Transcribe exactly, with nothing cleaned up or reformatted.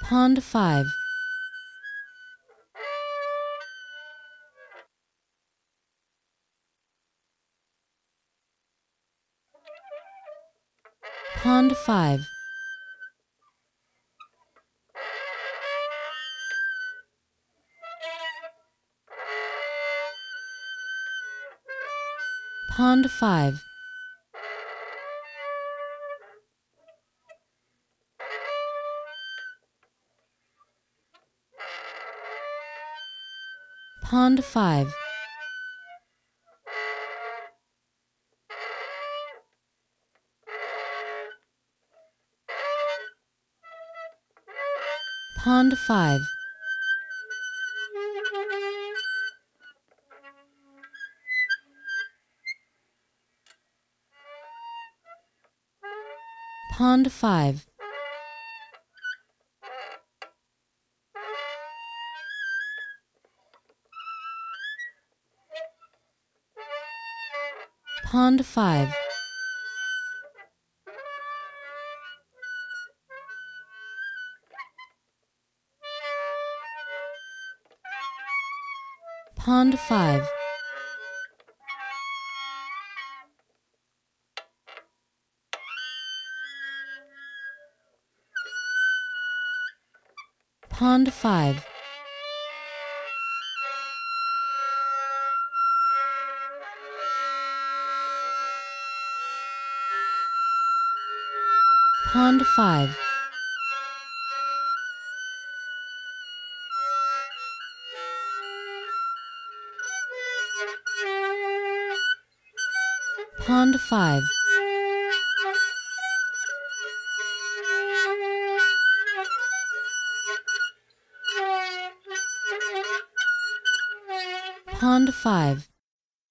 Pond five. Pond five. Pond five. Pond five. Pond five. Pond five. Pond five. Pond five. Pond five. Pond five. Pond five. Pond five.